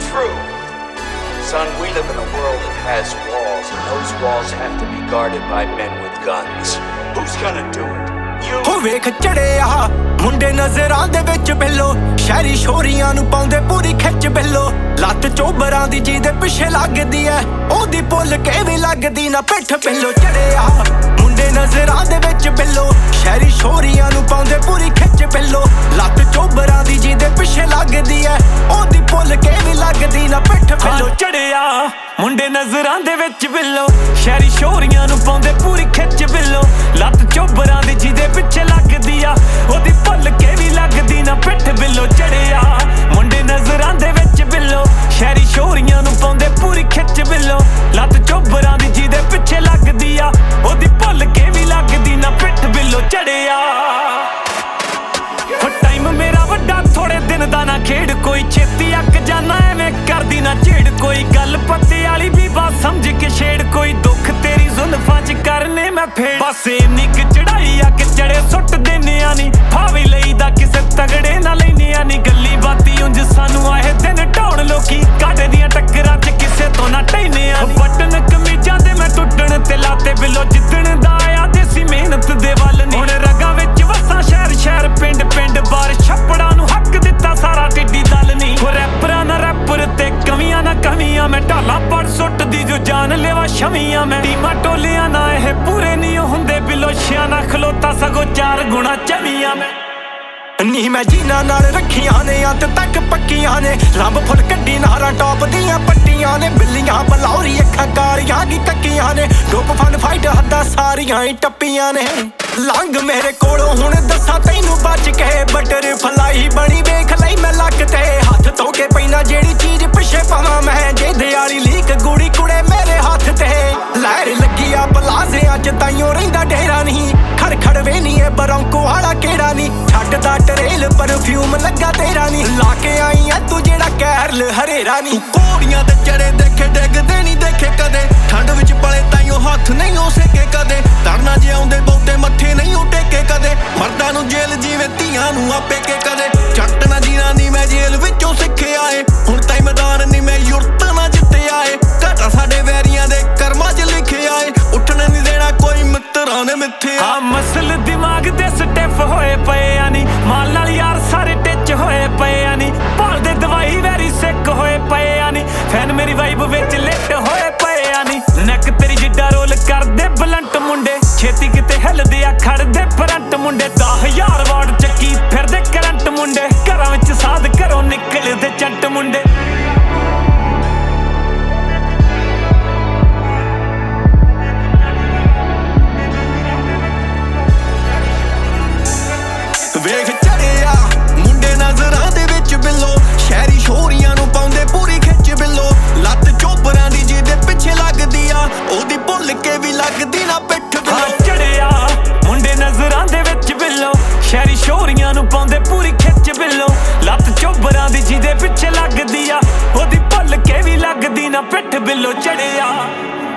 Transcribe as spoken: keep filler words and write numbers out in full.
true. Son, we live in a world that has walls, and those walls have to be guarded by men with guns. Who's gonna do it? You? ਹੋ ਵੇਖ ਚੜਿਆ ਮੁੰਡੇ ਨਜ਼ਰਾਂ ਦੇ ਵਿੱਚ ਬਿੱਲੋ, ਸ਼ਹਿਰੀ ਸ਼ੋਰੀਆਂ ਨੂੰ ਪਾਉਂਦੇ ਪੂਰੀ ਖਿੱਚ ਬਿੱਲੋ। ਲੱਤ ਚੋਬਰਾਂ ਦੀ ਜਿਹਦੇ ਪਿੱਛੇ ਲੱਗਦੀ ਐ, ਉਹਦੀ ਭੁੱਲ ਕੇ ਵੀ ਲੱਗਦੀ ਨਾ ਪਿੱਠ ਬਿੱਲੋ। ਚੜਿਆ ਮੁੰਡੇ ਨਜ਼ਰਾਂ ਦੇ ਵਿੱਚ ਬਿੱਲੋ, ਸ਼ਹਿਰੀ ਸ਼ੋਰੀਆਂ ਨੂੰ ਪਾਉਂਦੇ ਪੂਰੀ ਖਿੱਚ ਬਿੱਲੋ। ਲੱਤ ਚੋਬਰਾਂ ਦੀ ਜਿਹਦੇ ਪਿੱਛੇ ਲੱਗਦੀ ਐ, ਉਹਦੀ ਭੁੱਲ ਕੇ ਵੀ ਲੱਗਦੀ ਨਾ ਪਿੱਠ ਬਿੱਲੋ। ਚੜਿਆ ਮੁੰਡੇ ਨਜ਼ਰਾਂ ਦੇ ਵਿੱਚ ਬਿੱਲੋ, ਸ਼ਹਿਰੀ ਸ਼ੋਰੀਆਂ ਨੂੰ ਪਾਉਂਦੇ ਪੂਰੀ ਖਿੱਚ ਬਿੱਲੋ। ਲੱਤ ਚੋਬਰਾਂ ਦੀ ਜਿਹਦੇ ਪਿੱਛੇ ਲੱਗਦੀ ਆ, ਉਹਦੀ ਭੁੱਲ ਕੇ ਵੀ ਲੱਗਦੀ ਨਾ ਪਿੱਠ ਬਿੱਲੋ। ਚੜਿਆ ਮੁੰਡੇ ਨਜ਼ਰਾਂ ਦੇ ਵਿੱਚ ਬਿੱਲੋ, ਸ਼ਹਿਰੀ ਸ਼ੋਰੀਆਂ ਨੂੰ ਪਾਉਂਦੇ ਪੂਰੀ ਖਿੱਚ ਬਿੱਲੋ। ਲੱਤ ਚੋਬਰਾਂ ਦੀ ਜਿਹਦੇ ਪਿੱਛੇ ਲੱਗਦੀ ਆ, ਉਹਦੀ ਭੁੱਲ ਕੇ ਵੀ ਲੱਗਦੀ ਨਾ ਪਿੱਠ ਬਿੱਲੋ। ਚੜਿਆ ਹੋ ਟਾਈਮ ਮੇਰਾ ਵੱਡਾ ਥੋੜੇ ਦਿਨ ਦਾ ਨਾ ਖੇਡ, ਕੋਈ ਛੇਤੀ ਅੱਕ ਜਾਣਾ ਐਵੇਂ ਕਰਦੀ ਨਾ ਝੇੜ। ਕੋਈ ਗੱਲ ਪੱਤੇ ਵਾਲੀ ਵੀ ਬਾਤ ਸਮਝ ਕੇ ਛੇੜ, ਕੋਈ ਦੁੱਖ ਤੇਰੀ ਜ਼ੁਲਫਾਂ ਚ ਕਰਨੇ ਮੈਂ ਫੇੜ। ਬਸ ਇੰਨੀ ਕੁ ਚੜਾਈ ਆ ਕਿ ਚੜੇ ਸੁੱਟ ਦੇਨਿਆ ਨੀ, ਫਾਵੀ ਲਈਦਾ ਕਿਸੇ ਤਗੜੇ ਨਾ ਲੈਨਿਆ ਨੀ। ਗੱਲੀ ਬਾਤੀ ਉਂਝ ਸਾਨੂੰ ਆਏ ਦਿਨ ਢਾਉਣ ਲੋਕੀ, ਕਾਟੇ ਦੀਆਂ ਟੱਕਰਾਂ ਚ ਕਿਸੇ ਤੋਂ ਨਾ ਟੈਨਿਆ ਨੀ। ਬਟਨ ਕਮੀਜ਼ਾਂ ਦੇ ਮੈਂ ਟੁੱਟਣ ਤੇ ਲਾਤੇ ਬਿੱਲੋ, ਜਿੱਦਣ ਦਾ ਆਇਆ ਦੇਸੀ ਮਿਹਨਤ ਦੇ ਵੱਲ ਨੀ। ਹੁਣ ਰਗਾਂ ਵਿੱਚ ਵਸਾਂ ਸ਼ਹਿਰ ਸ਼ਹਿਰ ਪਿੰਡ ਪਿੰਡ, ਬਾਰ ਛੱਪੜਾਂ ਨੂੰ ਹੱਕ ਦਿੱਤਾ ਸਾਰਾ ਟਿੱਡੀ ਦਲ ਨੀ। ਹੋ ਰੈਪਰਾਂ ਨਾ ਰੈਪਰ ਤੇ ਕਮੀਆਂ ਨਾ ਕਮੀਆਂ, ਮੈਂ ਢਾਲਾ ਪੜ ਸੁੱਟਦੀ ਜੋ ਜਾਨ ਲੈਵਾ ਛਵੀਆਂ। ਮੈਂ ਟੀਮਾਂ ਟੋਲਿਆਂ ਨਾ ਇਹ ਪੂਰੇ ਨਹੀਂ ਹੁੰਦੇ ਬਿੱਲੋ, ਛਿਆਂ ਨਾ ਖਲੋਤਾ ਸਗੋਂ ਚਾਰ ਗੁਣਾ ਚਵੀਆਂ। ਮੈਂ ਨੀ ਮੈਂ ਜੀਨਾਂ ਨਾਲ ਰੱਖੀਆਂ ਨੇ ਅੰਤ ਤੱਕ ਪੱਕੀਆਂ ਨੇ, ਰੱਬ ਫੁੱਲ ਕੱਢੀ ਨਾਰਾਂ ਟੌਪ ਦੀਆਂ ਪੱਟੀਆਂ ਨੇ। ਬਿੱਲੀਆਂ ਬਲੌਰੀ ਅੱਖਾਂ ਕਾਲੀਆਂ ਦੀ ਤੱਕੀਆਂ ਨੇ, ਡੋਪ ਫਨ ਫਾਈਟ ਹੱਦਾਂ ਸਾਰੀਆਂ ਹੀ ਟੱਪੀਆਂ ਨੇ। ਲੰਘ ਮੇਰੇ ਕੋਲੋਂ ਹੁਣ ਦੱਸਾਂ ਤੈਨੂੰ ਬਚ ਕੇ, ਬਟਰ ਫਲਾਈ ਬਣੀ ਵੇਖ ਲਈ ਮੈਂ ਲੱਕ ਤੇ। ਹੱਥ ਧੋ ਕੇ ਪੈਣਾ ਜਿਹੜੀ ਚੀਜ਼ ਪਿੱਛੇ ਪਾਵਾਂ ਮੈਂ, ਜੇ ਦਿਆਲੀ ਲੀਕ ਗੂੜੀ ਕੁੜੇ ਮੇਰੇ ਹੱਥ ਤੇ। ਲਹਿਰ ਲੱਗੀ ਆ ਪਲਾਜ਼ਿਆਂ ਚ ਤਾਈਓ ਰਹਿੰਦਾ ਡੇਰਾ ਨਹੀਂ, ਖੜ ਖੜ ਵੇ ਨੀ ਇਹ ਬਰੌਂਕੋ ਵਾਲਾ ਕਿਹੜਾ ਨੀ। ਛੱਡਦਾ ਟਰੇਲ ਪਰਫਿਊਮ ਲੱਗਾ ਤੇਰਾ ਨੀ, ਲਾ ਕੇ ਆਈ ਐ ਤੂੰ ਜਿਹੜਾ ਕੈਰਲ ਹਰੇਰਾ ਨੀ। ਘੋੜੀਆਂ ਤੇ ਚੜੇ ਦੇਖੇ ਡਿੱਗਦੇ ਨੀ ਦੇਖੇ ਕਦੇ, ਠੰਡ ਵਿੱਚ ਪਲੇ ਤਾਈਓ ਹੱਥ ਨਹੀਂ ਹੋ ਸਕੇ ਕਦੇ। ਤਰਨਾ ਜੇ ਆਉਂਦੇ ਬਹੁਤੇ ਮੱਥੇ ਨਹੀਂ ਟੇਕੇ ਕਦੇ, ਮਰਦਾਂ ਨੂੰ ਜੇਲ੍ਹ ਜਿਵੇਂ ਧੀਆਂ ਨੂੰ ਆਪੇ ਕੇ ਕਦੇ। ਜੱਟ ਨਾ ਜੀਣਾ ਨੀ ਮੈਂ ਜੇਲ੍ਹ ਵਿੱਚੋਂ ਸਿੱਖਿਆ ਏ, ਹੁਣ ਤਾਈ ਮੈਦਾਨ ਨੀ ਮੈਂ ਯੁਰਤ ਨਾ ਜਿੱਤਿਆ ਏ। ਘਾਟਾ ਸਾਡੇ ਵੈਰੀਆਂ ਦੇ ਕਰਮਾਂ ਚ ਲਿਖਿਆ ਏ, ਉੱਠਣ ਨੀ ਦੇਣਾ ਕੋਈ ਮਿੱਤਰਾਂ ਨੇ ਮਿੱਥਿਆ। ਹਾਂ ਮਸਲ ਦਿਮਾਗ ਦੇ ਸਟੈਫ ਹੋਏ ਪਏ ਆ ਨੀ, ਮਾਲ ਨਾਲ ਯਾਰ ਸਾਰੇ ਟਿੱਚ ਹੋਏ ਪਏ ਆ ਨੀ। ਭਾਲਦੇ ਦਵਾਈ ਵੈਰੀ ਸਿੱਕ ਹੋਏ ਪਏ ਆ ਨੀ, ਫੈਨ ਮੇਰੀ ਵਾਈਬ ਵਿੱਚ ਲਿਟ ਹੋਏ ਪਏ ਆ ਨੀ। ਨੈਕ ਤੇਰੀ ਜਿੱਡਾ ਰੋਲ ਕਰਦੇ ਬਲੰਟ ਮੁੰਡੇ, ਛੇਤੀ ਕਿਤੇ ਹਿੱਲਦੇ ਆ ਖੜਦੇ ਫਰੰਟ ਮੁੰਡੇ। ਦਸ ਹਜ਼ਾਰ ਵਾਟ ਚੱਕੀ ਫਿਰਦੇ ਕਰੰਟ ਮੁੰਡੇ, ਘਰਾਂ ਵਿੱਚ ਸਾਧ ਘਰੋਂ ਨਿਕਲਦੇ ਚੰਟ ਮੁੰਡੇ। ਵੇਖ ਚੜਿਆ ਮੁੰਡੇ ਨਜ਼ਰਾਂ ਦੇ ਵਿੱਚ ਬਿੱਲੋ, ਸ਼ਹਿਰੀ ਸ਼ੋਰੀਆਂ ਨੂੰ ਪਾਉਂਦੇ ਪੂਰੀ ਖਿੱਚ ਬਿੱਲੋ। ਲੱਤ ਚੋਬਰਾਂ ਦੀ ਜਿਹਦੇ ਪਿੱਛੇ ਲੱਗਦੀ ਆ, ਉਹਦੀ ਭੁੱਲ ਕੇ ਵੀ ਲੱਗਦੀ ਨਾ ਪਿੱਠ ਬਿੱਲੋ। ਚੜਿਆ ਮੁੰਡੇ ਨਜ਼ਰਾਂ ਦੇ ਵਿੱਚ ਬਿੱਲੋ, ਸ਼ਹਿਰੀ ਸ਼ੋਰੀਆਂ ਨੂੰ ਪਾਉਂਦੇ ਪੂਰੀ ਖਿੱਚ ਬਿੱਲੋ। ਲੱਤ ਚੋਬਰਾਂ ਦੀ ਜਿਹਦੇ ਪਿੱਛੇ ਲੱਗਦੀ ਆ, ਉਹਦੀ ਭੁੱਲ ਕੇ ਵੀ ਲੱਗਦੀ ਨਾ ਪਿੱਠ ਬਿੱਲੋ। ਚੜਿਆ